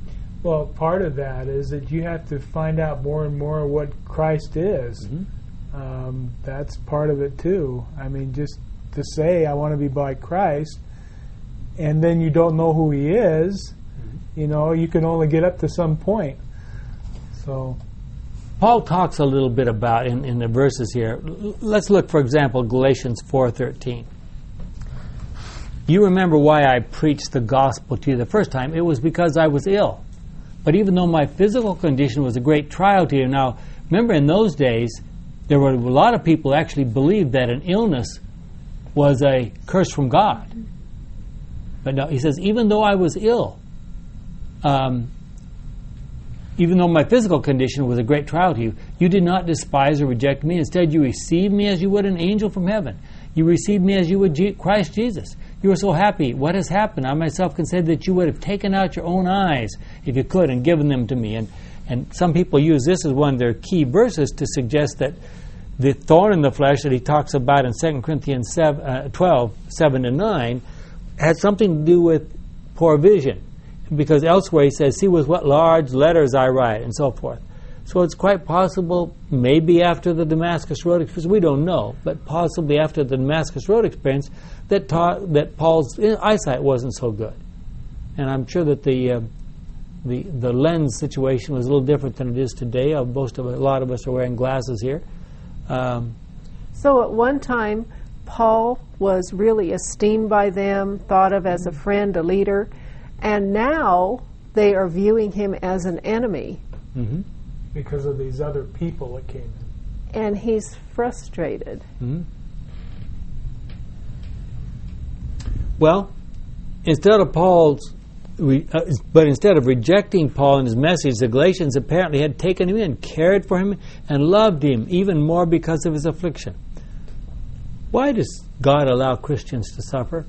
Well, part of that is that you have to find out more and more what Christ is. Mm-hmm. Um, that's part of it too. I mean, just to say I want to be like Christ, and then you don't know who He is. Mm-hmm. You know, you can only get up to some point. So, Paul talks a little bit about in, in the verses here. L- let's look, for example, Galatians four thirteen. You remember why I preached the gospel to you the first time. It was because I was ill. But even though my physical condition was a great trial to you, now, remember in those days, there were a lot of people actually believed that an illness was a curse from God. But no, he says, even though I was ill, um, even though my physical condition was a great trial to you, you did not despise or reject me. Instead, you received me as you would an angel from heaven. You received me as you would G- Christ Jesus. You were so happy. What has happened? I myself can say that you would have taken out your own eyes, if you could, and given them to me. And and some people use this as one of their key verses to suggest that the thorn in the flesh that he talks about in Second Corinthians twelve, seven to nine, had something to do with poor vision. Because elsewhere he says, see with what large letters I write, and so forth. So it's quite possible, maybe after the Damascus Road experience, we don't know, but possibly after the Damascus Road experience, that taught, that Paul's eyesight wasn't so good. And I'm sure that the uh, the the lens situation was a little different than it is today. Uh, most of a lot of us are wearing glasses here. Um, So at one time, Paul was really esteemed by them, thought of as a friend, a leader, and now they are viewing him as an enemy. mm-hmm. because of these other people that came in. And he's frustrated. Mm-hmm. Well, instead of Paul's, re, uh, but instead of rejecting Paul and his message, the Galatians apparently had taken him in, cared for him, and loved him even more because of his affliction. Why does God allow Christians to suffer?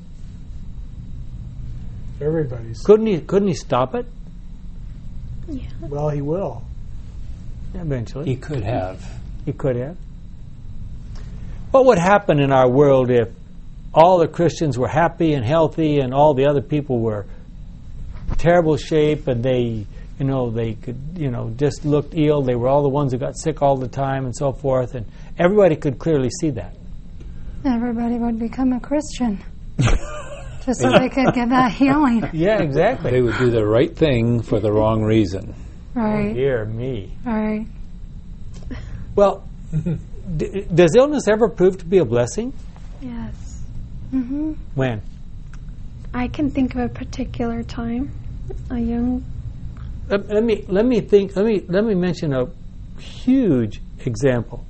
Everybody's. Couldn't he? Couldn't he stop it Yeah. Well, He will. eventually? He could have. He could have. What would happen in our world if all the Christians were happy and healthy and all the other people were terrible shape and they, you know, they could, you know, just looked ill. They were all the ones who got sick all the time and so forth, and everybody could clearly see that. Everybody would become a Christian. Just so they could get that healing. Yeah, exactly. They would do the right thing for the wrong reason. Right. Dear me. Right. Well, d- does illness ever prove to be a blessing? Yes. Mm-hmm. When? I can think of a particular time. A young. Let, let me let me think. Let me let me mention a huge example.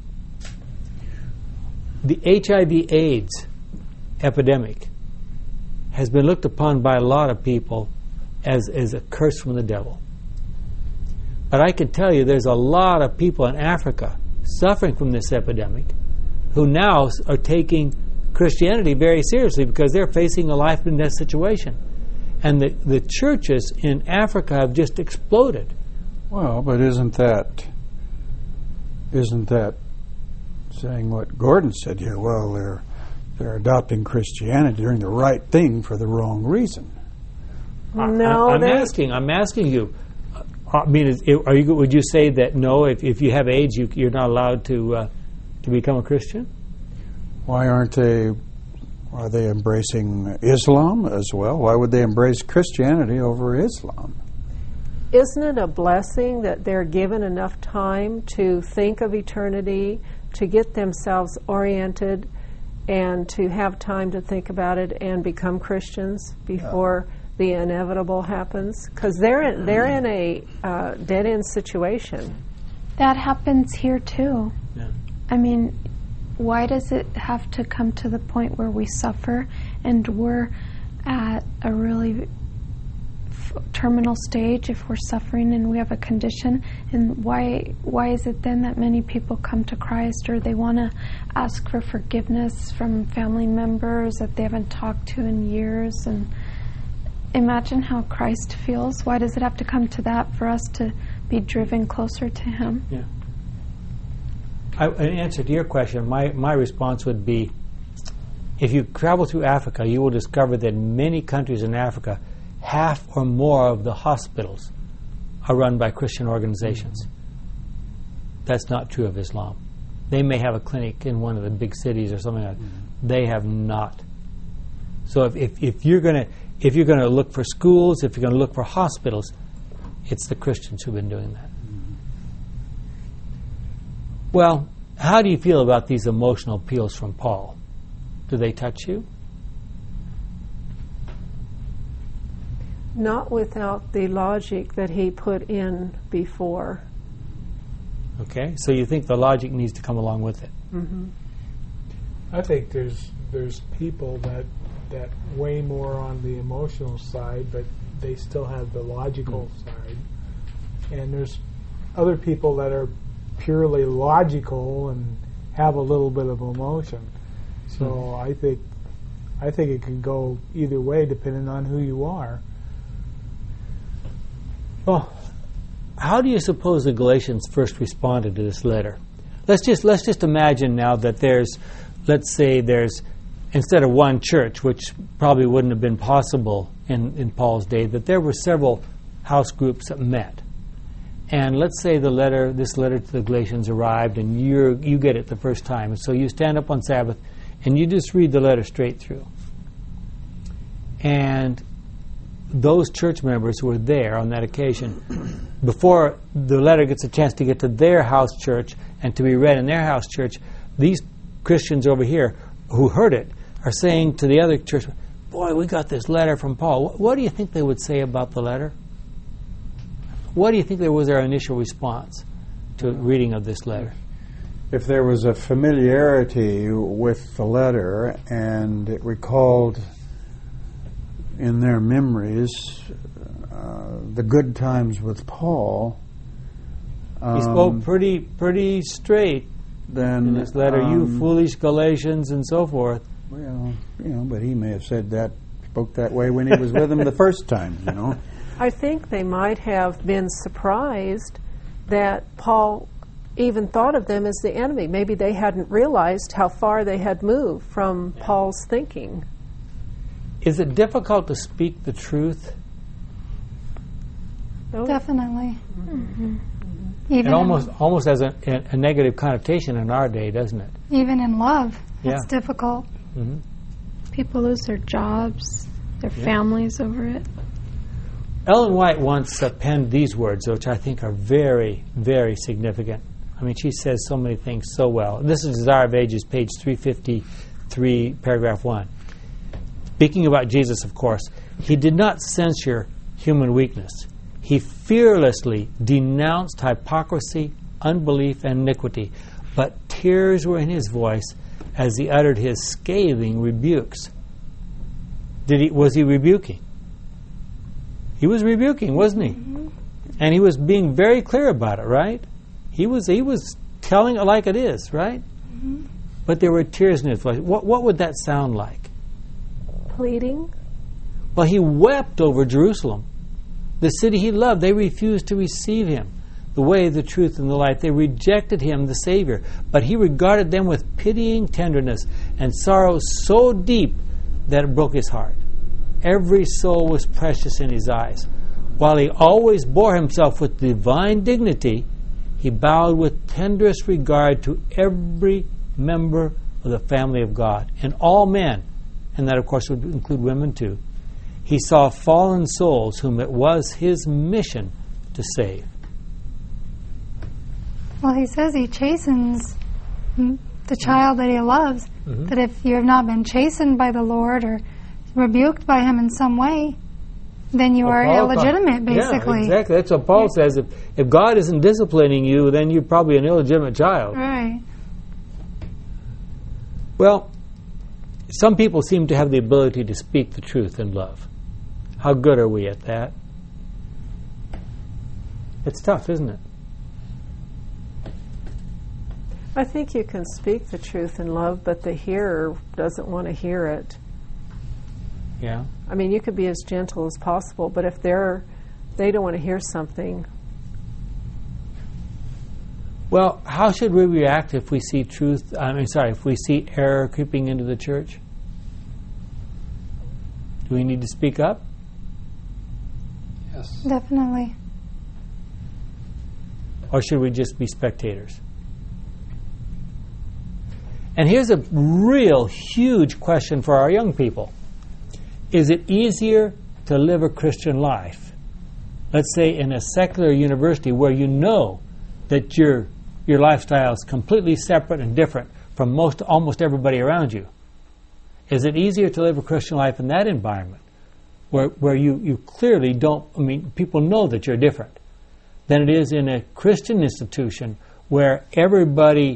The H I V/AIDS epidemic has been looked upon by a lot of people as as a curse from the devil. But I can tell you, there's a lot of people in Africa suffering from this epidemic who now are taking Christianity very seriously because they're facing a life and death situation. And the, the churches in Africa have just exploded. Well, but isn't that isn't that saying what Gordon said here? Well, they're they're adopting Christianity, doing the right thing for the wrong reason. No, I, I'm they- asking. I'm asking you. I mean, is, are you? Would you say that no? If, if you have AIDS, you, you're not allowed to uh, to become a Christian? Why aren't they? Are they embracing Islam as well? Why would they embrace Christianity over Islam? Isn't it a blessing that they're given enough time to think of eternity, to get themselves oriented, and to have time to think about it and become Christians before the inevitable happens? Because they're in, they're in a uh, dead-end situation. That happens here too. Yeah. I mean, why does it have to come to the point where we suffer and we're at a really f- terminal stage if we're suffering and we have a condition? And why why is it then that many people come to Christ, or they want to ask for forgiveness from family members that they haven't talked to in years? And imagine how Christ feels. Why does it have to come to that for us to be driven closer to Him? Yeah. I, in answer to your question, my, my response would be, if you travel through Africa, you will discover that in many countries in Africa, half or more of the hospitals are run by Christian organizations. That's not true of Islam. They may have a clinic in one of the big cities or something like that. Mm-hmm. They have not. So if, if, if you're going to if you're going to look for schools, if you're going to look for hospitals, it's the Christians who've been doing that. Mm-hmm. Well, how do you feel about these emotional appeals from Paul? Do they touch you? Not without the logic that he put in before. Okay, so you think the logic needs to come along with it? Mm-hmm. I think there's there's people that that way more on the emotional side, but they still have the logical mm. side. And there's other people that are purely logical and have a little bit of emotion. So mm. I think I think it can go either way depending on who you are. Well, how do you suppose the Galatians first responded to this letter? Let's just let's just imagine now that there's, let's say there's, instead of one church, which probably wouldn't have been possible in, in Paul's day, that there were several house groups that met. And let's say the letter, this letter to the Galatians arrived, and you you get it the first time. And so you stand up on Sabbath, and you just read the letter straight through. And those church members who were there on that occasion, before the letter gets a chance to get to their house church and to be read in their house church, these Christians over here who heard it are saying to the other church, boy, we got this letter from Paul. What, what do you think they would say about the letter? What do you think there was their initial response to reading of this letter? If there was a familiarity with the letter and it recalled in their memories uh, the good times with Paul, um, he spoke pretty pretty straight then, in this letter, um, you foolish Galatians and so forth. Well, you know, but he may have said that, spoke that way when he was with them the first time, you know. I think they might have been surprised that Paul even thought of them as the enemy. Maybe they hadn't realized how far they had moved from yeah. Paul's thinking. Is it difficult to speak the truth? Oh. Definitely. Mm-hmm. Mm-hmm. Even it almost almost has a, a negative connotation in our day, doesn't it? Even in love, yeah. it's difficult. Mm-hmm. People lose their jobs, their yeah. families over it. Ellen White once uh, penned these words, which I think are very, very significant. I mean, she says so many things so well. This is Desire of Ages, page three fifty-three, paragraph one. Speaking about Jesus, of course, he did not censure human weakness. He fearlessly denounced hypocrisy, unbelief, and iniquity, but tears were in his voice as he uttered his scathing rebukes. Did he? Was he rebuking? He was rebuking, wasn't he? Mm-hmm. And he was being very clear about it, right? He was he was telling it like it is, right? Mm-hmm. But there were tears in his voice. What what would that sound like? Pleading? Well, he wept over Jerusalem, the city he loved. They refused to receive him, the way, the truth, and the life. They rejected him, the Savior. But he regarded them with pitying tenderness and sorrow so deep that it broke his heart. Every soul was precious in his eyes. While he always bore himself with divine dignity, he bowed with tenderest regard to every member of the family of God and all men. And that, of course, would include women, too. He saw fallen souls whom it was his mission to save. Well, he says he chastens the child that he loves, mm-hmm. that if you have not been chastened by the Lord or rebuked by him in some way, then you well, are Paul illegitimate, basically. Yeah, exactly. That's what Paul yeah. says. If, if God isn't disciplining you, then you're probably an illegitimate child. Right. Well, some people seem to have the ability to speak the truth in love. How good are we at that? It's tough, isn't it? I think you can speak the truth in love, but the hearer doesn't want to hear it. Yeah. I mean, you could be as gentle as possible, but if they're they don't want to hear something. Well, how should we react if we see truth? I mean, sorry, if we see error creeping into the church? Do we need to speak up? Yes. Definitely. or should we just be spectators? And here's a real huge question for our young people. Is it easier to live a Christian life, let's say in a secular university where you know that your your lifestyle is completely separate and different from most almost everybody around you? Is it easier to live a Christian life in that environment where where you, you clearly don't, I mean, people know that you're different, than it is in a Christian institution where everybody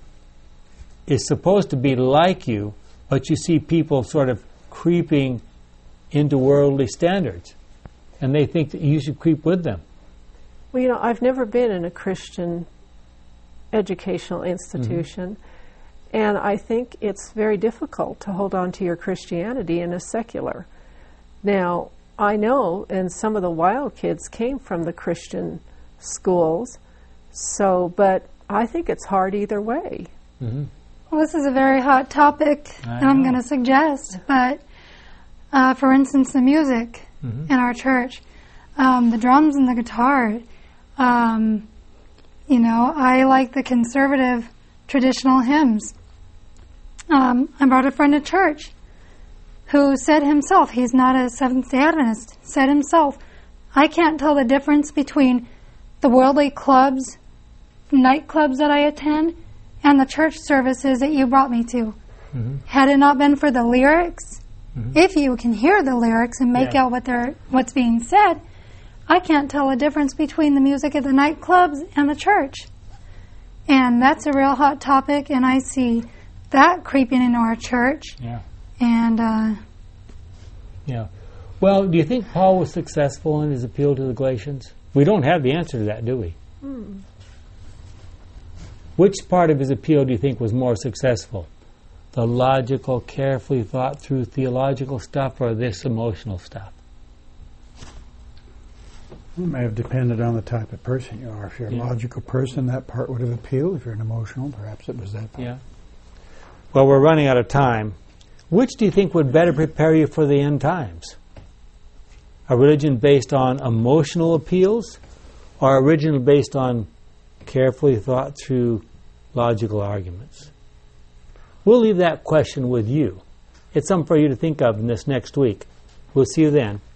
is supposed to be like you, but you see people sort of creeping into worldly standards, and they think that you should creep with them? Well, you know, I've never been in a Christian educational institution, mm-hmm. and I think it's very difficult to hold on to your Christianity in a secular. Now, I know, and some of the wild kids came from the Christian schools, so, but I think it's hard either way. Mm-hmm. Well, this is a very hot topic, I and I'm know. going to suggest, but uh, for instance, the music Mm-hmm. in our church, um, the drums and the guitar, um, you know, I like the conservative traditional hymns. Um, I brought a friend to church who said himself, he's not a Seventh-day Adventist, said himself, I can't tell the difference between the worldly clubs, nightclubs that I attend, and the church services that you brought me to. Mm-hmm. Had it not been for the lyrics, mm-hmm. if you can hear the lyrics and make Yeah. out what they're, what's being said, I can't tell the difference between the music at the nightclubs and the church. And that's a real hot topic, and I see that creeping into our church. Yeah. And uh, Yeah. Well, do you think Paul was successful in his appeal to the Galatians? We don't have the answer to that, do we? Hmm. Which part of his appeal do you think was more successful? The logical, carefully thought through theological stuff, or this emotional stuff? It may have depended on the type of person you are. If you're a Yeah. logical person, that part would have appealed. If you're an emotional, perhaps it was that part. Yeah. Well, we're running out of time. Which do you think would better prepare you for the end times? A religion based on emotional appeals, or a religion based on carefully thought through logical arguments? We'll leave that question with you. It's something for you to think of in this next week. We'll see you then.